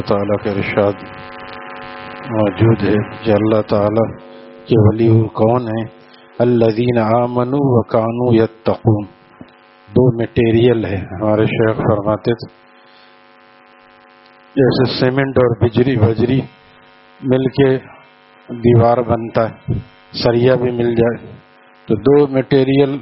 تعالیٰ کا ارشاد موجود ہے کہ اللہ تعالیٰ کے ولی کون ہیں؟ الذین آمنوا وکانوا یتقون. دو میٹیریل ہے. ہمارے شیخ فرماتے تھے جیسے سیمنٹ اور بجری مل کے دیوار بنتا ہے، سریا بھی مل جائے تو دو میٹیریل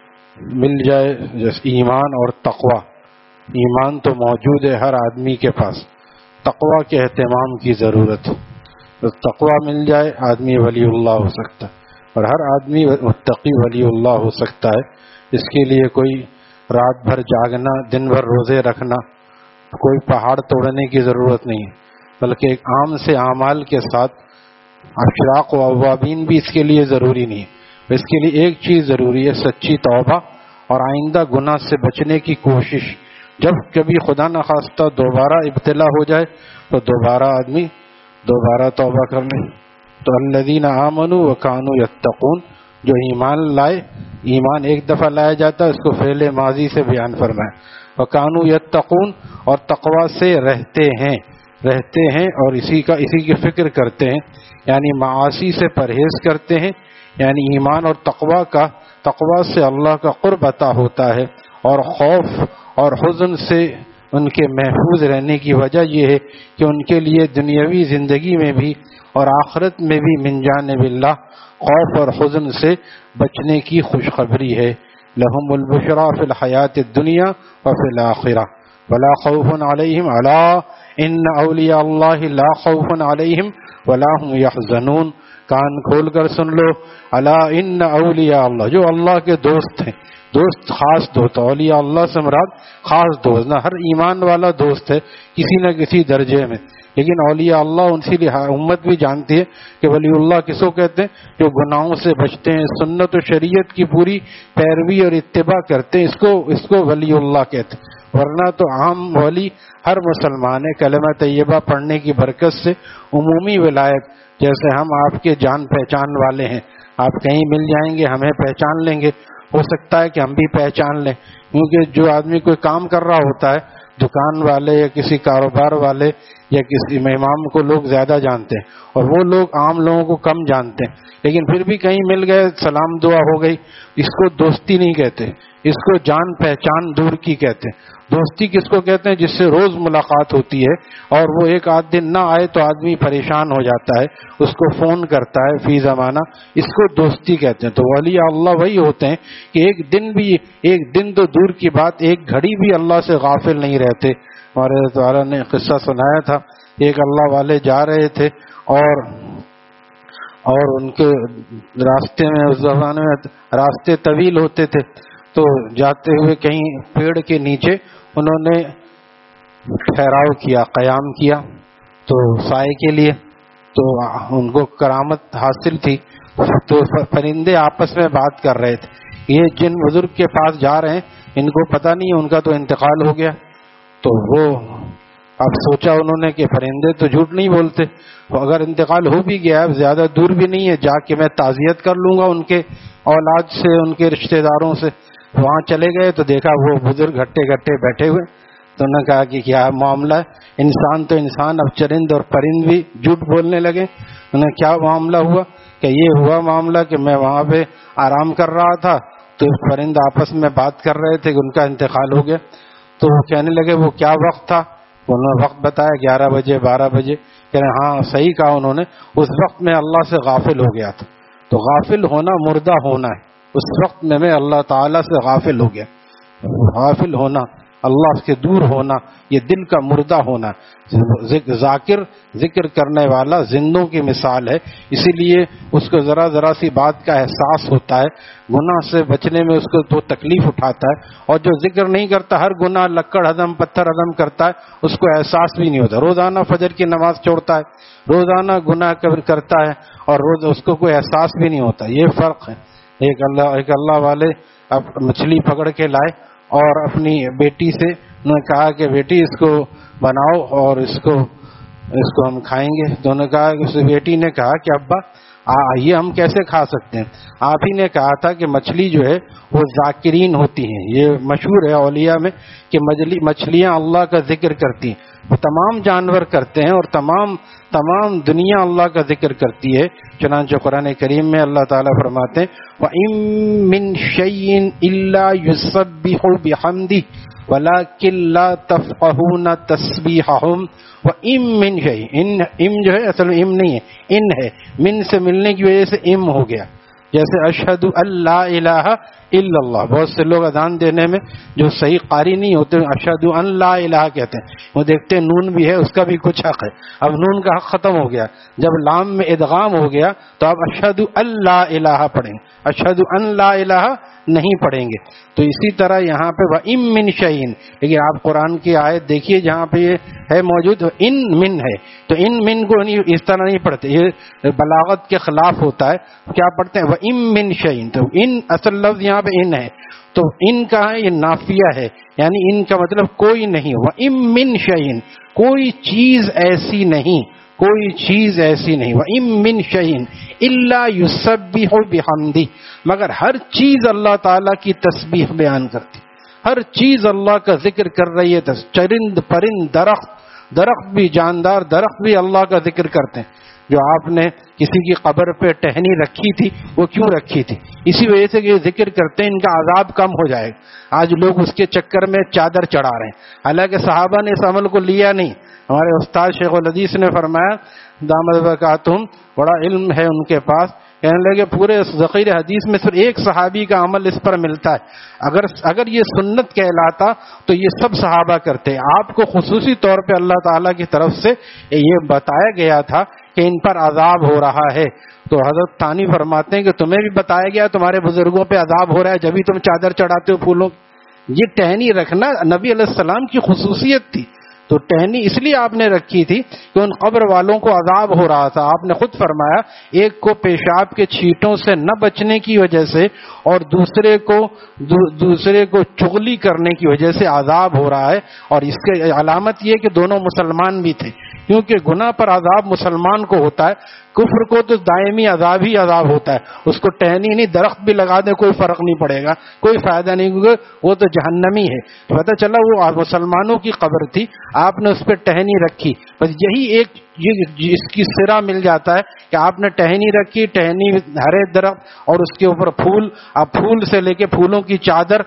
مل جائے، جیسے ایمان اور تقوی. ایمان تو موجود ہے ہر آدمی کے پاس، تقوی کے اہتمام کی ضرورت ہے. تو تقوی مل جائے آدمی ولی اللہ ہو سکتا ہے، اور ہر آدمی متقی ولی اللہ ہو سکتا ہے. اس کے لیے کوئی رات بھر جاگنا، دن بھر روزے رکھنا، کوئی پہاڑ توڑنے کی ضرورت نہیں ہے، بلکہ ایک عام سے اعمال کے ساتھ اشراق و اوابین بھی اس کے لیے ضروری نہیں ہے. اس کے لیے ایک چیز ضروری ہے، سچی توبہ اور آئندہ گناہ سے بچنے کی کوشش. جب کبھی خدا نخواستہ دوبارہ ابتلا ہو جائے تو آدمی دوبارہ توبہ کر لیں. تو الذین آمنوا وکانوا یتقون، جو ایمان لائے، ایمان ایک دفعہ لایا جاتا ہے، اس کو فعل ماضی سے بیان فرمائے. وکانوا یتقون، اور تقوی سے رہتے ہیں اور اسی کی فکر کرتے ہیں، یعنی معاصی سے پرہیز کرتے ہیں. یعنی ایمان اور تقوی سے اللہ کا قرب عطا ہوتا ہے، اور خوف اور حزن سے ان کے محفوظ رہنے کی وجہ یہ ہے کہ ان کے لیے دنیاوی زندگی میں بھی اور آخرت میں بھی من جانب اللہ خوف اور حزن سے بچنے کی خوشخبری ہے. لہم البشریٰ فی الحیات الدنیا وفی الآخرہ ولا خوف علیہم الا ان اولیاء اللہ لا خوف علیہم ولا هم یحزنون. کان کھول کر سن لو، الا ان اولیاء اللہ، جو اللہ کے دوست ہیں، دوست خاص دوست، اولیاء اللہ سے مراد خاص دوست. نہ ہر ایمان والا دوست ہے کسی نہ کسی درجے میں، لیکن اولیاء اللہ ان سے امت بھی جانتی ہے کہ ولی اللہ کس کو کہتے ہیں؟ جو گناہوں سے بچتے ہیں، سنت و شریعت کی پوری پیروی اور اتباع کرتے ہیں، اس کو ولی اللہ کہتے ہیں. ورنہ تو عام ولی ہر مسلمان ہے. کلمہ طیبہ پڑھنے کی برکت سے عمومی ولایت، جیسے ہم آپ کے جان پہچان والے ہیں، آپ کہیں مل جائیں گے ہمیں پہچان لیں گے، ہو سکتا ہے کہ ہم بھی پہچان لیں. کیونکہ جو آدمی کوئی کام کر رہا ہوتا ہے، دکان والے یا کسی کاروبار والے یا کسی امام کو لوگ زیادہ جانتے ہیں، اور وہ لوگ عام لوگوں کو کم جانتے ہیں. لیکن پھر بھی کہیں مل گئے، سلام دعا ہو گئی، اس کو دوستی نہیں کہتے، اس کو جان پہچان دور کی کہتے ہیں. دوستی کس کو کہتے ہیں؟ جس سے روز ملاقات ہوتی ہے اور وہ ایک آدھ دن نہ آئے تو آدمی پریشان ہو جاتا ہے، اس کو فون کرتا ہے فی زمانہ، اس کو دوستی کہتے ہیں. تو ولی اللہ وہی ہوتے ہیں کہ ایک دن تو دور کی بات، ایک گھڑی بھی اللہ سے غافل نہیں رہتے. ہمارے تعالیٰ نے قصہ سنایا تھا، ایک اللہ والے جا رہے تھے اور ان کے راستے میں، اس زمانے میں راستے طویل ہوتے تھے، تو جاتے ہوئے کہیں پیڑ کے نیچے انہوں نے ٹھہراؤ کیا، قیام کیا تو سائے کے لیے. تو ان کو کرامت حاصل تھی. تو پرندے آپس میں بات کر رہے تھے، یہ جن بزرگ کے پاس جا رہے ہیں ان کو پتہ نہیں ان کا تو انتقال ہو گیا. تو وہ اب سوچا انہوں نے کہ پرندے تو جھوٹ نہیں بولتے، اگر انتقال ہو بھی گیا، زیادہ دور بھی نہیں ہے، جا کے میں تعزیت کر لوں گا ان کے اولاد سے، ان کے رشتہ داروں سے. وہاں چلے گئے تو دیکھا وہ بزرگ گھٹے بیٹھے ہوئے. تو انہوں نے کہا کہ کیا معاملہ ہے؟ انسان تو انسان، اب چرند اور پرند بھی جھوٹ بولنے لگے. انہیں کیا معاملہ ہوا؟ کہ یہ ہوا معاملہ کہ میں وہاں پہ آرام کر رہا تھا تو پرند آپس میں بات کر رہے تھے کہ ان کا انتقال ہو گیا. تو وہ کہنے لگے وہ کیا وقت تھا؟ انہوں نے وقت بتایا 11 بجے 12 بجے. کہہ رہے ہاں صحیح کہا انہوں نے، اس وقت میں اللہ سے غافل ہو گیا تھا. تو غافل ہونا مردہ ہونا ہے، اس وقت میں اللہ تعالیٰ سے غافل ہو گیا. غافل ہونا، اللہ سے دور ہونا، یہ دل کا مردہ ہونا. ذاکر ذکر کرنے والا زندوں کی مثال ہے، اسی لیے اس کو ذرا سی بات کا احساس ہوتا ہے، گناہ سے بچنے میں اس کو تو تکلیف اٹھاتا ہے. اور جو ذکر نہیں کرتا، ہر گناہ لکڑ ہدم پتھر ہدم کرتا ہے، اس کو احساس بھی نہیں ہوتا. روزانہ فجر کی نماز چھوڑتا ہے، روزانہ گناہ کرتا ہے اور روز اس کو کوئی احساس بھی نہیں ہوتا. یہ فرق ہے. ایک اللہ والے اب مچھلی پکڑ کے لائے اور اپنی بیٹی سے انہوں نے کہا کہ بیٹی اس کو بناؤ اور اس کو ہم کھائیں گے. تو انہوں نے کہا کہ اس بیٹی نے کہا کہ ابا یہ ہم کیسے کھا سکتے ہیں؟ آپ ہی نے کہا تھا کہ مچھلی جو ہے وہ ذاکرین ہوتی ہیں. یہ مشہور ہے اولیاء میں کہ مچھلیاں اللہ کا ذکر کرتی ہیں. وہ تمام جانور کرتے ہیں اور تمام دنیا اللہ کا ذکر کرتی ہے. چنانچہ قرآن کریم میں اللہ تعالیٰ فرماتے ہیں وَإِن مِّن شَيْءٍ إِلَّا يُسَبِّحُ بِحَمْدِهِ وَلَكِن لَّا تَفْقَهُونَ تَسْبِيحَهُمْ. وَإِن مِّن شَيْءٍ، ام جو ہے اصل میں ام نہیں ہے، ان ہے. من سے ملنے کی وجہ سے ام ہو گیا. جیسے اشہد ان لا الہ الا اللہ، بہت سے لوگ اذان دینے میں جو صحیح قاری نہیں ہوتے اشہد ان لا الہ کہتے ہیں، وہ دیکھتے ہیں نون بھی ہے، اس کا بھی کچھ حق ہے. اب نون کا حق ختم ہو گیا، جب لام میں ادغام ہو گیا تو اب اشہد ان لا الہ پڑھیں گے، اشہد ان لا الہ نہیں پڑھیں گے. تو اسی طرح یہاں پہ وَإِن مِّن شَيْءٍ، لیکن آپ قرآن کی آیت دیکھیے جہاں پہ یہ ہے موجود ان من ہے، تو ان من کو اس طرح نہیں پڑھتے، یہ بلاغت کے خلاف ہوتا ہے. کیا پڑھتے ہیں وَإِن مِّن شَيْءٍ، تو ان اصل لفظ یہاں پہ ان ہے، تو ان کا ہے یہ نافیہ ہے، یعنی ان کا مطلب کوئی نہیں. وَإِن مِّن شَيْءٍ، کوئی چیز ایسی نہیں، کوئی چیز ایسی نہیں. وَإِن مِّن شَيْءٍ إِلَّا يُسَبِّحُ بِحَمْدِهِ، مگر ہر چیز اللہ تعالیٰ کی تسبیح بیان کرتی، ہر چیز اللہ کا ذکر کر رہی ہے. چرند پرند درخت بھی، جاندار درخت بھی اللہ کا ذکر کرتے ہیں. جو آپ نے کسی کی قبر پہ ٹہنی رکھی تھی وہ کیوں رکھی تھی؟ اسی وجہ سے کہ یہ ذکر کرتے ہیں ان کا عذاب کم ہو جائے. آج لوگ اس کے چکر میں چادر چڑھا رہے ہیں، حالانکہ صحابہ نے اس عمل کو لیا نہیں. ہمارے استاد شیخ الحدیث نے فرمایا دامت برکاتہم، بڑا علم ہے ان کے پاس، کہنے لگے پورے ذخیر حدیث میں صرف ایک صحابی کا عمل اس پر ملتا ہے، اگر یہ سنت کہلاتا تو یہ سب صحابہ کرتے. آپ کو خصوصی طور پہ اللہ تعالیٰ کی طرف سے یہ بتایا گیا تھا کہ ان پر عذاب ہو رہا ہے. تو حضرت ثانی فرماتے ہیں کہ تمہیں بھی بتایا گیا تمہارے بزرگوں پہ عذاب ہو رہا ہے جبھی تم چادر چڑھاتے ہو پھولوں. یہ ٹہنی رکھنا نبی علیہ السلام کی خصوصیت تھی. تو ٹہنی اس لیے آپ نے رکھی تھی کہ ان قبر والوں کو عذاب ہو رہا تھا. آپ نے خود فرمایا ایک کو پیشاب کے چھینٹوں سے نہ بچنے کی وجہ سے اور دوسرے کو چغلی کرنے کی وجہ سے عذاب ہو رہا ہے. اور اس کی علامت یہ کہ دونوں مسلمان بھی تھے، کیونکہ گناہ پر عذاب مسلمان کو ہوتا ہے، کفر کو تو دائمی عذاب ہی عذاب ہوتا ہے. اس کو ٹہنی نہیں، درخت بھی لگا دے کوئی فرق نہیں پڑے گا، کوئی فائدہ نہیں، کیونکہ وہ تو جہنمی ہے. پتہ چلا وہ مسلمانوں کی قبر تھی، آپ نے اس پہ ٹہنی رکھی. بس یہی ایک اس کی سرا مل جاتا ہے کہ آپ نے ٹہنی رکھی، ٹہنی ہرے درخت اور اس کے اوپر پھول، اب پھول سے لے کے پھولوں کی چادر.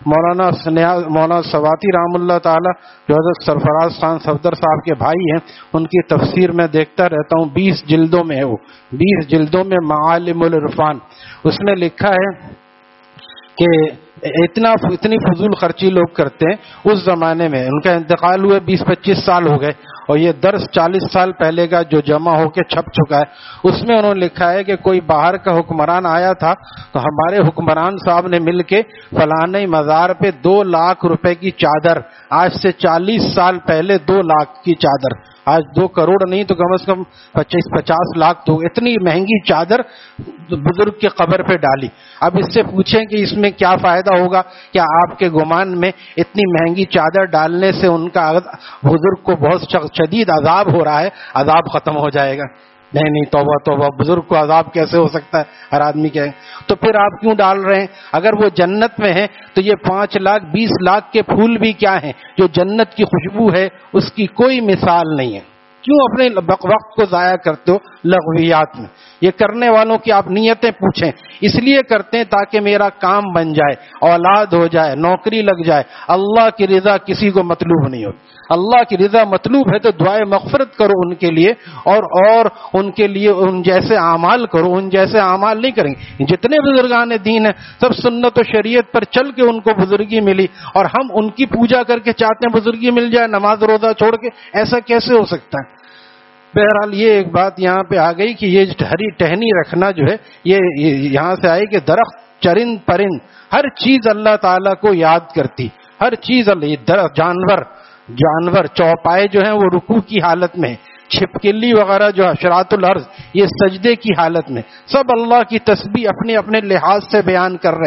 مولانا سواتی رحم اللہ تعالی جو حضرت سرفراز خان صفدر صاحب کے بھائی ہیں، ان کی تفسیر میں دیکھتا رہتا ہوں، 20 جلدوں میں ہے وہ، 20 جلدوں میں معالم العرفان. اس میں لکھا ہے کہ اتنی فضول خرچی لوگ کرتے ہیں. اس زمانے میں ان کا انتقال ہوئے 20-25 سال ہو گئے اور یہ درس 40 سال پہلے کا جو جمع ہو کے چھپ چکا ہے. اس میں انہوں نے لکھا ہے کہ کوئی باہر کا حکمران آیا تھا تو ہمارے حکمران صاحب نے مل کے فلانے مزار پہ 2 لاکھ روپے کی چادر، آج سے 40 سال پہلے 2 لاکھ کی چادر، آج 2 کروڑ نہیں تو کم از کم 25-50 لاکھ تو اتنی مہنگی چادر بزرگ کے قبر پہ ڈالی. اب اس سے پوچھیں کہ اس میں کیا فائدہ ہوگا؟ کیا آپ کے گمان میں اتنی مہنگی چادر ڈالنے سے ان کا بزرگ کو بہت شدید عذاب ہو رہا ہے، عذاب ختم ہو جائے گا؟ نہیں، توبہ توبہ، بزرگ کو عذاب کیسے ہو سکتا ہے؟ ہر آدمی کہے. تو پھر آپ کیوں ڈال رہے ہیں؟ اگر وہ جنت میں ہیں تو یہ 5 لاکھ 20 لاکھ کے پھول بھی کیا ہیں؟ جو جنت کی خوشبو ہے اس کی کوئی مثال نہیں ہے. کیوں اپنے وقت کو ضائع کرتے ہو لغویات میں؟ یہ کرنے والوں کی آپ نیتیں پوچھیں. اس لیے کرتے ہیں تاکہ میرا کام بن جائے، اولاد ہو جائے، نوکری لگ جائے. اللہ کی رضا کسی کو مطلوب نہیں ہوتی. اللہ کی رضا مطلوب ہے تو دعائے مغفرت کرو ان کے لیے، اور ان کے لیے ان جیسے اعمال کرو. ان جیسے اعمال نہیں کریں گے. جتنے بزرگان دین ہیں سب سنت و شریعت پر چل کے ان کو بزرگی ملی، اور ہم ان کی پوجا کر کے چاہتے ہیں بزرگی مل جائے نماز روزہ چھوڑ کے. ایسا کیسے ہو سکتا ہے؟ بہرحال یہ ایک بات یہاں پہ آ گئی کہ یہ ہری ٹہنی رکھنا جو ہے یہ یہاں سے آئی کہ درخت، چرند پرند، ہر چیز اللہ تعالیٰ کو یاد کرتی. ہر چیز درخت، جانور چوپائے جو ہیں وہ رکوع کی حالت میں، چھپکلی وغیرہ جو حشرات الارض یہ سجدے کی حالت میں، سب اللہ کی تسبیح اپنے اپنے لحاظ سے بیان کر رہے ہیں.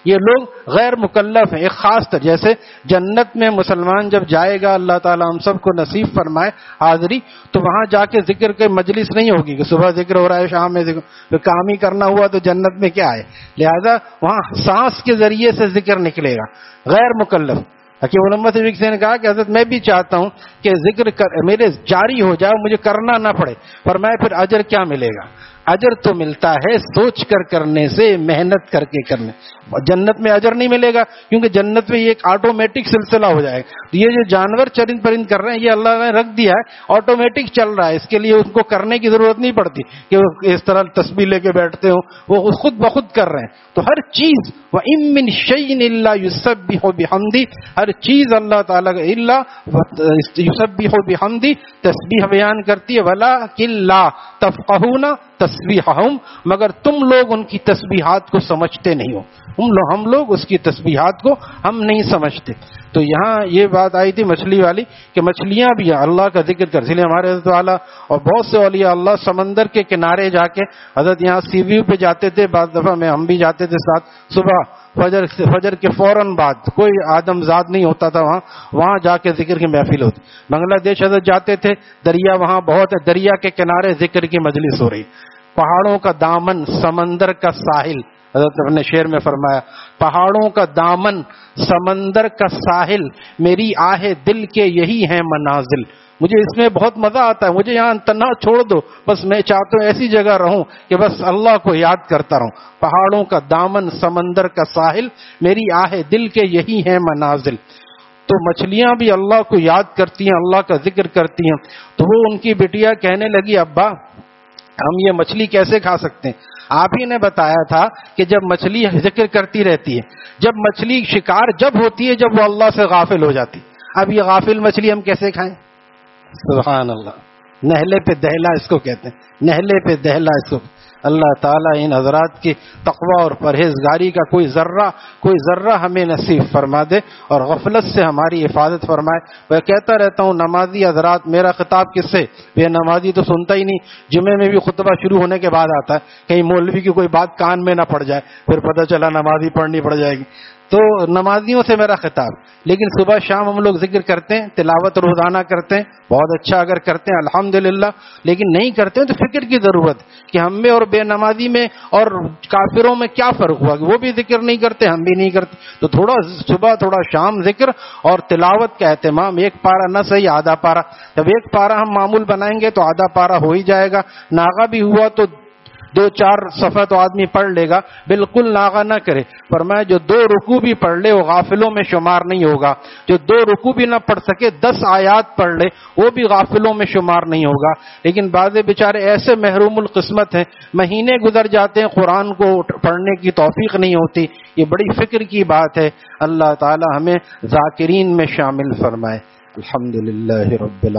یہ لوگ غیر مکلف ہیں. ایک خاص طرح جیسے جنت میں مسلمان جب جائے گا، اللہ تعالیٰ ہم سب کو نصیب فرمائے حاضری، تو وہاں جا کے ذکر کے مجلس نہیں ہوگی کہ صبح ذکر ہو رہا ہے شام میں ذکر، کام ہی کرنا ہوا تو جنت میں کیا ہے. لہذا وہاں سانس کے ذریعے سے ذکر نکلے گا. غیر مکلف. حکیم علامہ سے نے کہا کہ حضرت میں بھی چاہتا ہوں کہ ذکر میرے جاری ہو جائے، مجھے کرنا نہ پڑے. فرمایا پھر اجر کیا ملے گا؟ اجر تو ملتا ہے سوچ کر کرنے سے، محنت کر کے کرنے. جنت میں اجر نہیں ملے گا کیونکہ جنت میں یہ ایک آٹومیٹک سلسلہ ہو جائے گا. یہ جو جانور چرند پرند کر رہے ہیں یہ اللہ نے رکھ دیا ہے، آٹومیٹک چل رہا ہے، اس کے لیے ان کو کرنے کی ضرورت نہیں پڑتی کہ وہ اس طرح تسبیح لے کے بیٹھتے ہوں، وہ خود بخود کر رہے ہیں. تو ہر چیز وَإِن مِّن شَيْءٍ إِلَّا يُسَبِّحُ بِحَمْدِهِ، ہر چیز اللہ تعالیٰ کا الا يُسَبِّحُ بِحَمْدِهِ تسبیح بیان کرتی ہے. وَلَٰكِن لَّا تَفْقَهُونَ تسبیحہم، مگر تم لوگ ان کی تسبیحات کو سمجھتے نہیں ہو. ہم لوگ اس کی تسبیحات کو ہم نہیں سمجھتے. تو یہاں یہ بات آئی تھی مچھلی والی کہ مچھلیاں بھی اللہ کا ذکر کر، اس لیے ہمارے حضرت والا اور بہت سے اولیاء اللہ سمندر کے کنارے جا کے، حضرت یہاں سی ویو پہ جاتے تھے، بعض دفعہ میں ہم بھی جاتے تھے ساتھ، صبح فجر کے فوراً بعد کوئی آدم زاد نہیں ہوتا تھا وہاں جا کے ذکر کی محفل ہوتی. بنگلہ دیش حضرت جاتے تھے، دریا وہاں بہت ہے، دریا کے کنارے ذکر کی مجلس ہو رہی. پہاڑوں کا دامن، سمندر کا ساحل، حضرت اپنے شعر میں فرمایا پہاڑوں کا دامن، سمندر کا ساحل، میری آہ دل کے یہی ہیں منازل. مجھے اس میں بہت مزہ آتا ہے، مجھے یہاں تنہا چھوڑ دو، بس میں چاہتا ہوں ایسی جگہ رہوں کہ بس اللہ کو یاد کرتا رہوں. پہاڑوں کا دامن، سمندر کا ساحل، میری آہ دل کے یہی ہیں منازل. تو مچھلیاں بھی اللہ کو یاد کرتی ہیں، اللہ کا ذکر کرتی ہیں. تو وہ ان کی بیٹیا کہنے لگی ابا ہم یہ مچھلی کیسے کھا سکتے ہیں؟ آپ ہی نے بتایا تھا کہ جب مچھلی ذکر کرتی رہتی ہے، جب مچھلی شکار جب ہوتی ہے جب وہ اللہ سے غافل ہو جاتی. اب یہ غافل مچھلی ہم کیسے کھائیں؟ سبحان اللہ. نہلے پہ دہلا اس کو کہتے ہیں، نہلے پہ دہلا اس کو. اللہ تعالیٰ ان حضرات کی تقوی اور پرہیزگاری کا کوئی ذرہ ہمیں نصیب فرما دے اور غفلت سے ہماری حفاظت فرمائے. میں کہتا رہتا ہوں نمازی حضرات، میرا خطاب کس سے؟ بے نمازی تو سنتا ہی نہیں. جمعے میں بھی خطبہ شروع ہونے کے بعد آتا ہے، کہیں مولوی کی کوئی بات کان میں نہ پڑ جائے، پھر پتہ چلا نمازی پڑھنی پڑ جائے گی. تو نمازیوں سے میرا خطاب. لیکن صبح شام ہم لوگ ذکر کرتے ہیں، تلاوت روزانہ کرتے ہیں، بہت اچھا اگر کرتے ہیں الحمدللہ. لیکن نہیں کرتے ہیں تو فکر کی ضرورت کہ ہم میں اور بے نمازی میں اور کافروں میں کیا فرق ہوا کہ وہ بھی ذکر نہیں کرتے ہم بھی نہیں کرتے. تو تھوڑا صبح تھوڑا شام ذکر اور تلاوت کا اہتمام. ایک پارہ نہ صحیح آدھا پارہ، جب ایک پارہ ہم معمول بنائیں گے تو آدھا پارہ ہو ہی جائے گا. ناغہ بھی ہوا تو 2-4 صفحہ تو آدمی پڑھ لے گا. بالکل ناغہ نہ کرے. فرمایا جو 2 رکوع بھی پڑھ لے وہ غافلوں میں شمار نہیں ہوگا. جو 2 رکوع بھی نہ پڑھ سکے 10 آیات پڑھ لے وہ بھی غافلوں میں شمار نہیں ہوگا. لیکن بعض بیچارے ایسے محروم القسمت ہیں، مہینے گزر جاتے ہیں قرآن کو پڑھنے کی توفیق نہیں ہوتی. یہ بڑی فکر کی بات ہے. اللہ تعالی ہمیں ذاکرین میں شامل فرمائے. الحمدللہ رب العالمین.